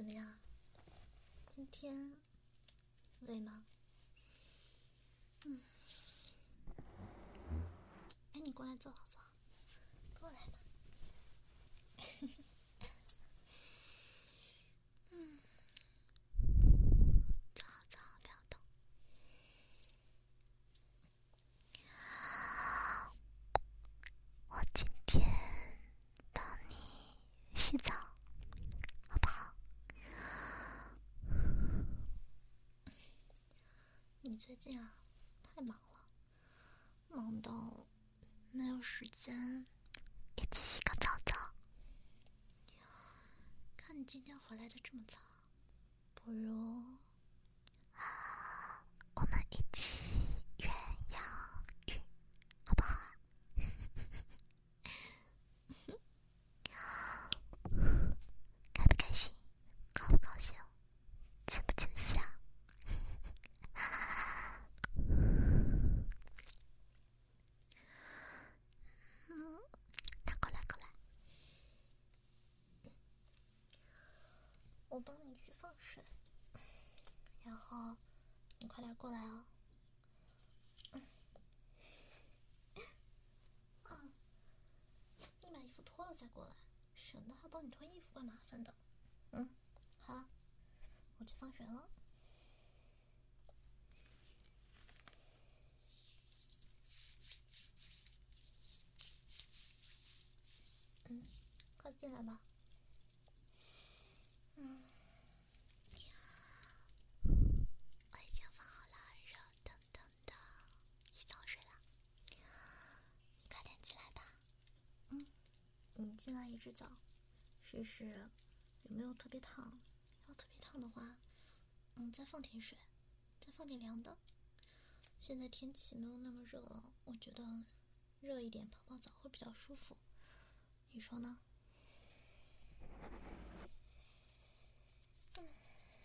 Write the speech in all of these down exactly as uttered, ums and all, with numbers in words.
怎么样？今天累吗？嗯。哎，你过来坐好坐好，过来嘛。嗯，坐好坐好，不要动。我今天帮你洗澡，好不好？你最近啊，太忙了，忙到没有时间一起洗个澡澡。看你今天回来的这么早，不如我们一起鸳鸯浴，好不好啊？开不开心？高不高兴？惊不惊喜啊？嗯，那过来过来，我帮你去放水，然后你快点过来哦。嗯，嗯，你把衣服脱了再过来，省得还帮你脱衣服，怪麻烦的。嗯，好了，我去放水了。嗯，快进来吧。嗯，我已经放好了热腾腾的洗澡水了，你快点进来吧。嗯，你进来一直澡，试试有没有特别烫。要特别烫的话，嗯，再放点水，再放点凉的。现在天气没有那么热了，我觉得热一点泡泡澡会比较舒服，你说呢？嗯，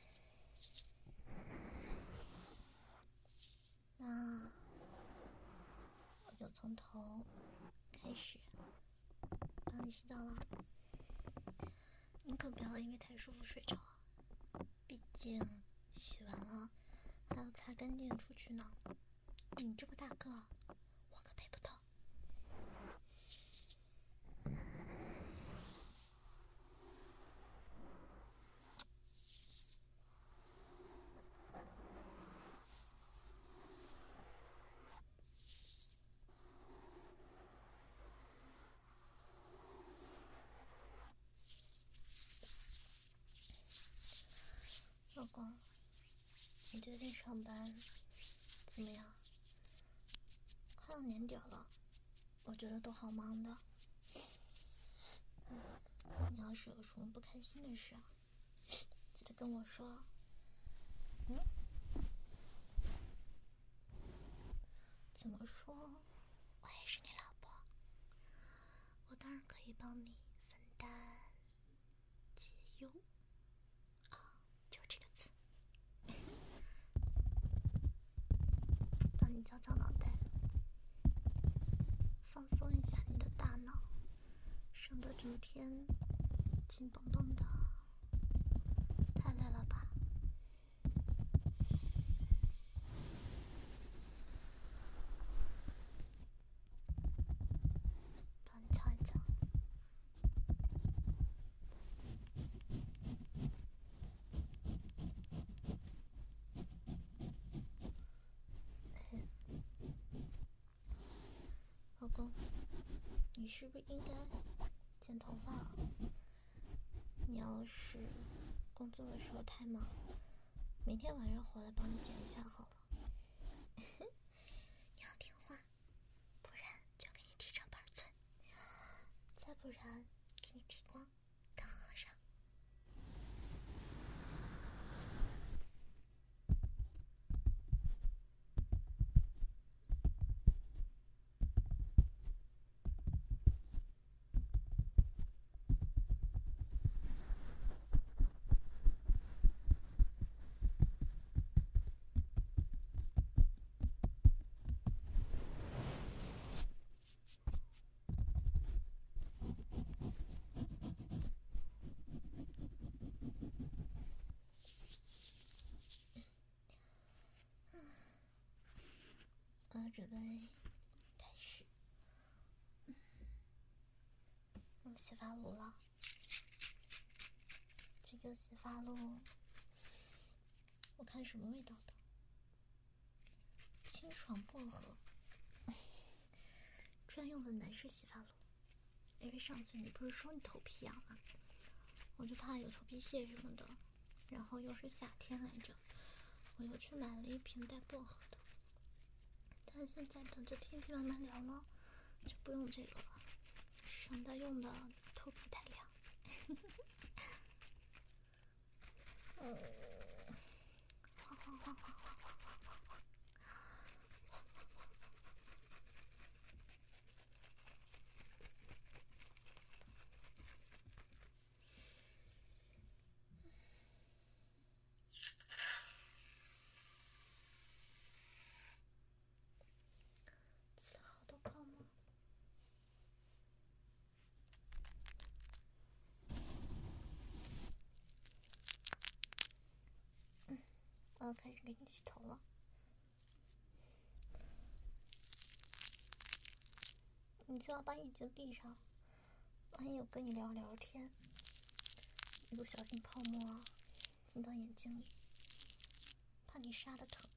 那我就从头开始帮你洗澡了。你可不要因为太舒服睡着啊，毕竟洗完了还要擦干净出去呢。你这么大个，我可背不动。老公，你最近上班怎么样？快要年底了，我觉得都好忙的。嗯，你要是有什么不开心的事啊，记得跟我说。嗯，怎么说，我也是你老婆，我当然可以帮你分担解忧啊，就这个字。帮你浇浇脑袋，放松一下你的大脑，省得整天紧绷绷的，太累了吧？帮你敲一敲。老公，你是不是应该剪头发了？你要是工作的时候太忙，明天晚上回来帮你剪一下好了。你要听话，不然就给你剃成板寸，再不然给你剃光当和尚。 要准备开始用洗发露了。这个洗发露，我看什么味道的？清爽薄荷，专用的男士洗发露。因为上次你不是说你头皮痒吗？我就怕有头皮屑什么的，然后又是夏天来着，我又去买了一瓶带薄荷的。但是现在等着天气慢慢凉了，就不用这个了，省得用的头皮太凉。嗯，晃晃晃晃晃晃晃晃晃。起了好多泡沫。嗯，我要开始给你洗头了。你就要把眼睛闭上，万一我跟你聊聊天，一不小心泡沫进到眼睛里，怕你杀的疼。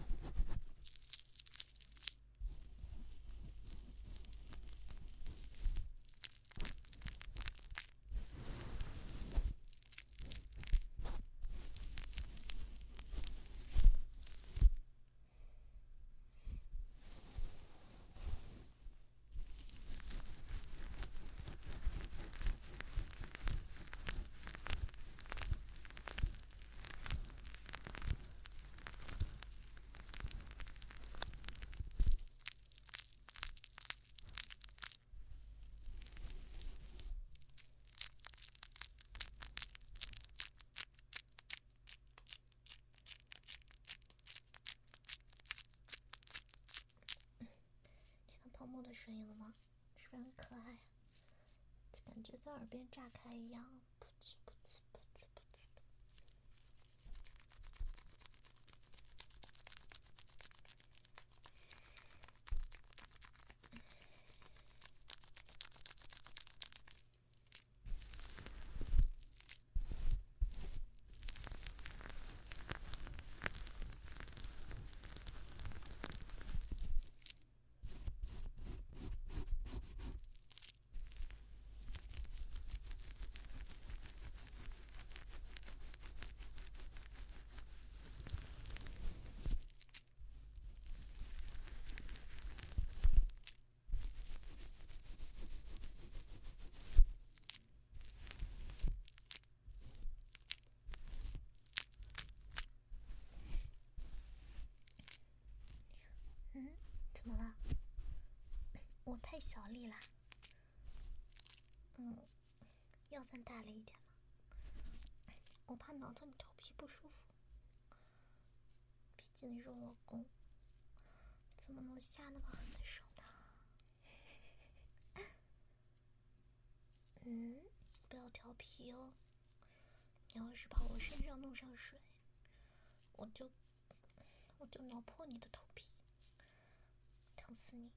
泡沫的声音了吗？是不是很可爱啊？感觉在耳边炸开一样，噗呲噗呲噗呲噗呲的。嗯，怎么了？我太小力啦。嗯，要再大力一点吗？我怕挠到你头皮不舒服。毕竟你是我老公，怎么能下那么狠的手呢？嗯，不要调皮哦。你要是把我身上弄上水，我就我就挠破你的头皮，疼死你！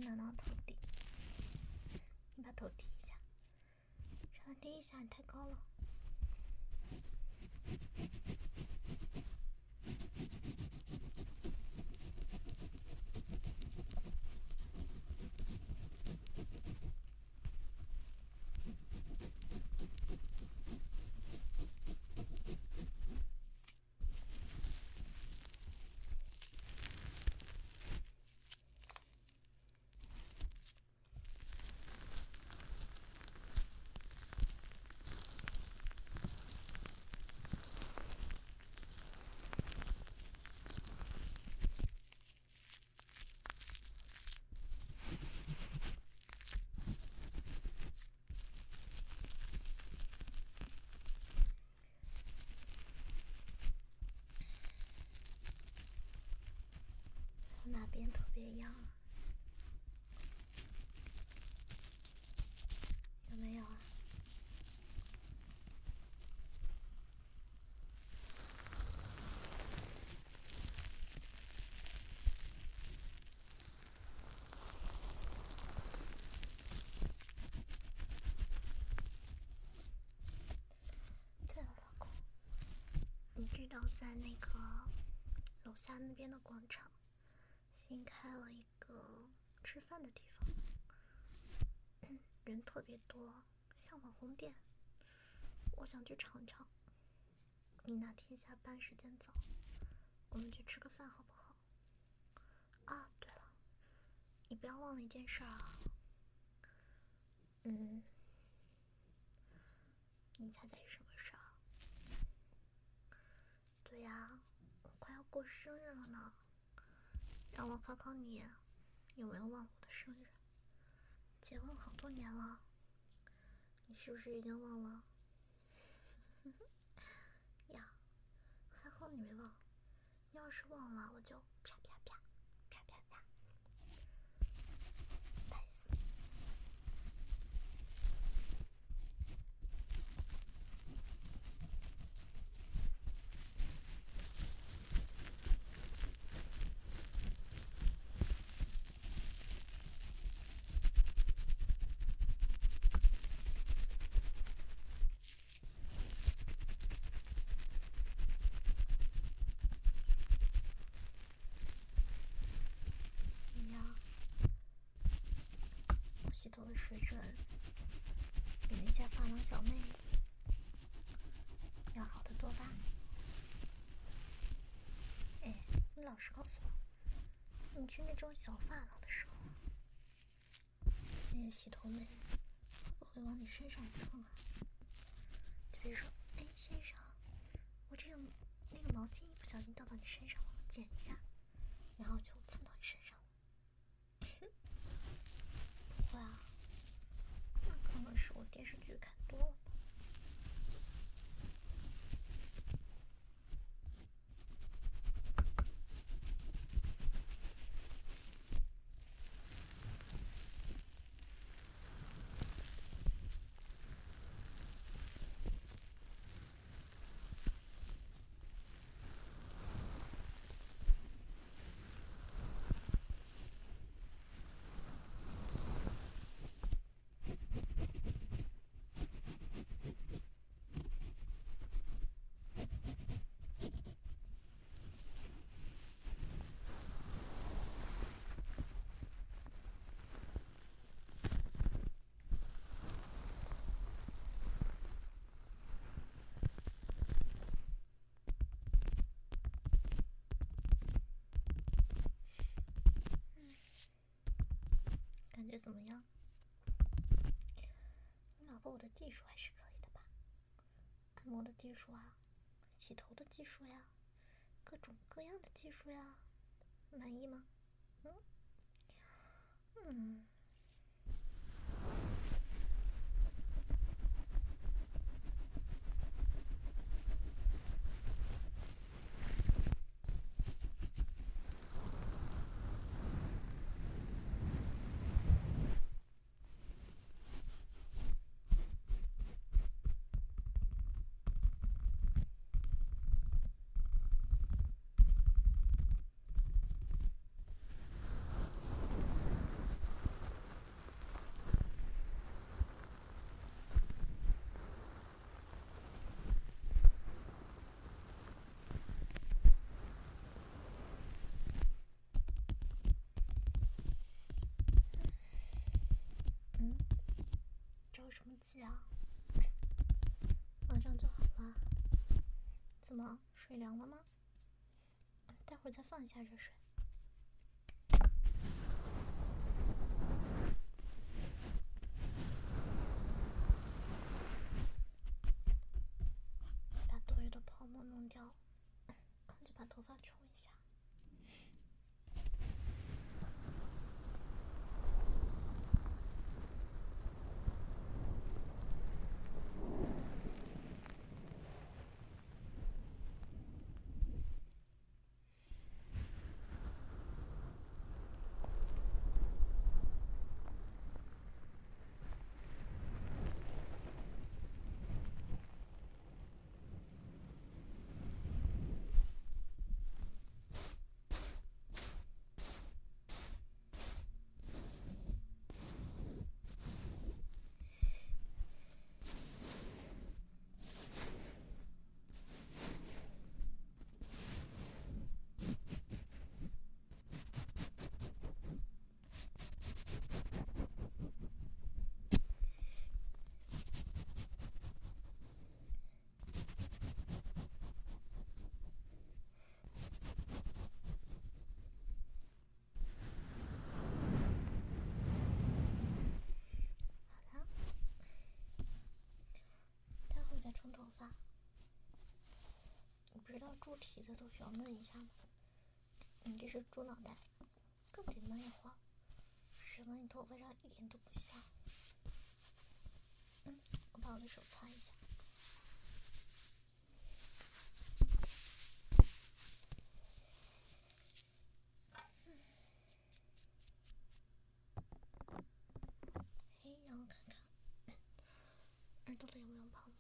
拿到头顶，你把头低一下，稍微低一下，你太高了。哪边特别痒？有没有啊？对了，老公，你知道在那个楼下那边的广场新开了一个吃饭的地方，人特别多，像网红店。我想去尝尝。你哪天下班时间早，我们去吃个饭好不好？啊，对了，你不要忘了一件事啊。嗯，你猜猜是什么事啊？对呀，我快要过生日了呢。让我考考你，有没有忘了我的生日？结婚好多年了，你是不是已经忘了？呀，还好你没忘。你要是忘了，我就啪啪啪啪啪啪拍死你。你呀，我洗头的水准比那些发廊小妹要好得多吧？哎，你老实告诉我，你去那种小发廊的时候，那些洗头妹会不会往你身上蹭啊？就比如说，哎，先生，我这个那个毛巾一不小心掉到你身上了，我捡一下，然后就蹭到你身上了。不会啊，那可能是我电视剧看多了吧。感觉怎么样？你老婆我的技术还是可以的吧？按摩的技术啊，洗头的技术呀，各种各样的技术呀，满意吗？嗯嗯。 急啊，马上就好了。怎么，水凉了吗？待会儿再放一下热水。把多余的泡沫弄掉，就把头发冲一下。冲头发，你不知道猪蹄子都需要焖一下吗？你这是猪脑袋，更得焖一会儿，省得你头发上一点都不香。嗯，我把我的手擦一下。哎，让我看看耳朵里有没有泡沫。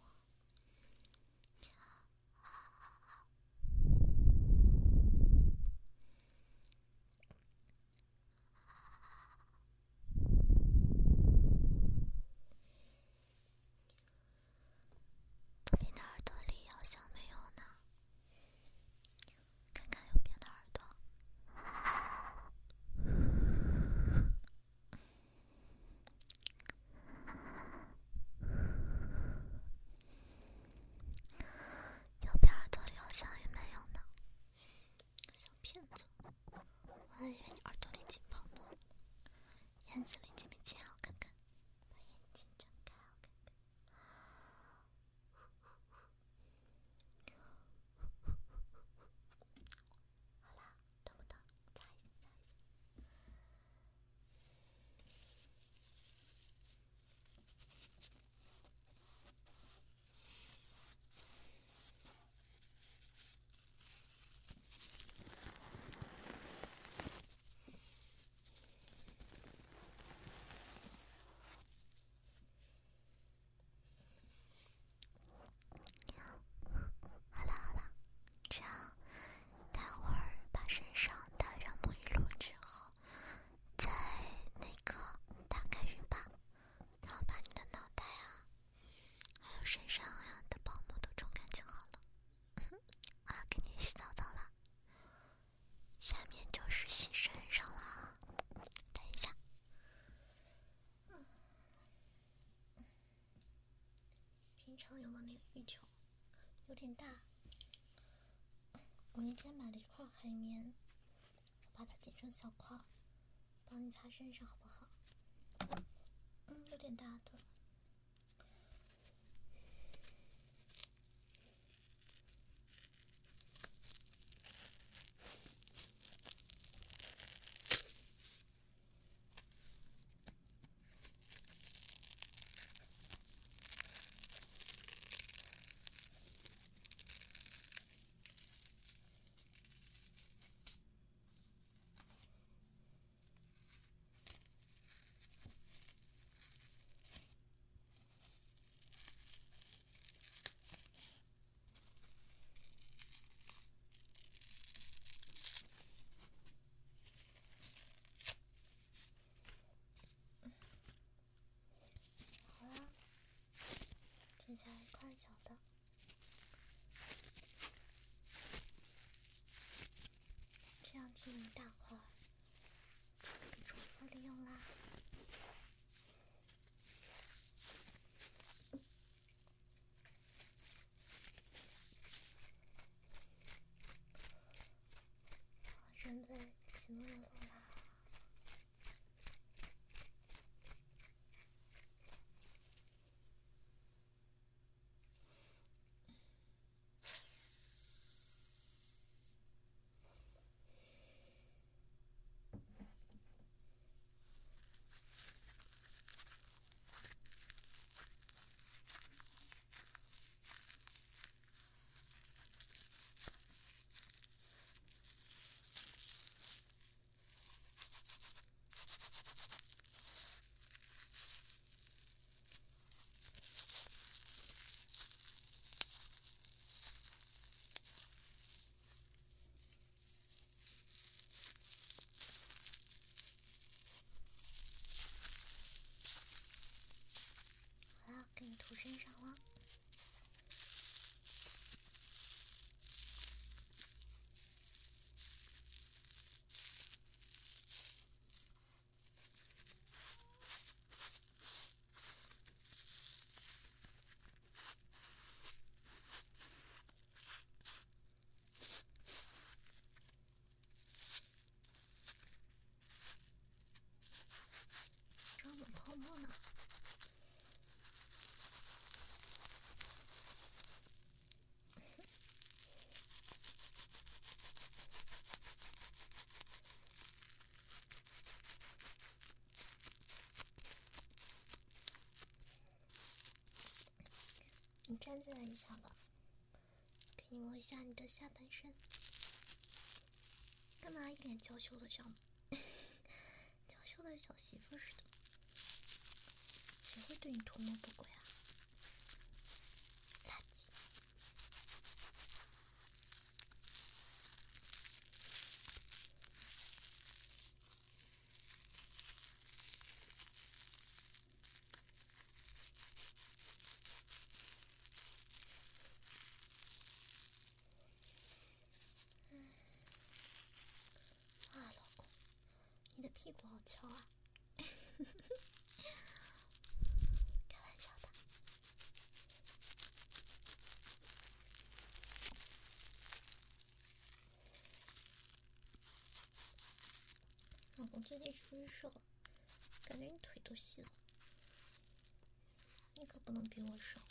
我以为你耳朵里进泡沫了，眼睛里进没进？我看看，把眼睛睁开，我看看。好啦，疼不疼？擦一下，擦一下。平常用的那个浴球有点大，我那天买了一块海绵，我把它剪成小块，帮你擦身上好不好？嗯，有点大的。剪下来一块小的，这样这么一大块就可以重复利用啦。 干净了一下吧，给你摸一下你的下半身。干嘛一脸娇羞的像娇羞的小媳妇似的？谁会对你图谋不轨啊？垃圾！啊，老公，你的屁股好翘啊！开玩笑的。老公最近是不是瘦了？感觉你腿都细了。你可不能比我瘦。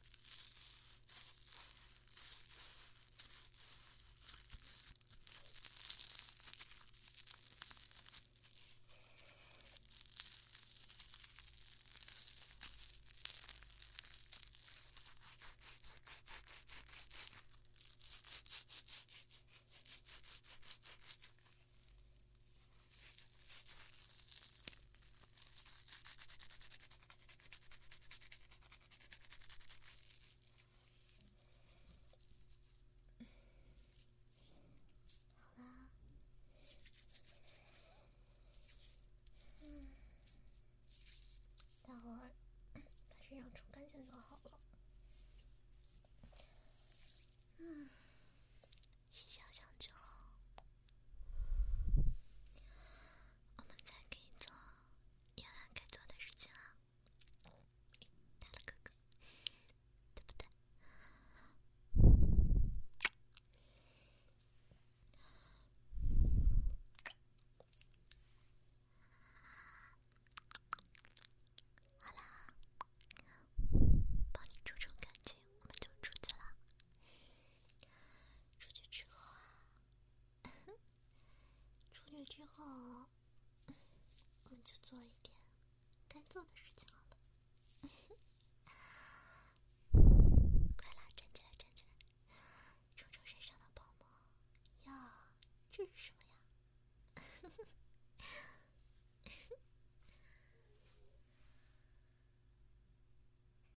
好啦，嗯，待会儿把身上冲干净就好了。嗯，洗想想之后，我们再可以做原来该做的事情了。带了哥哥，对不对？好啦，帮你冲冲干净，我们就出去了。出去之后啊，出去之后，我们就做一点该做的事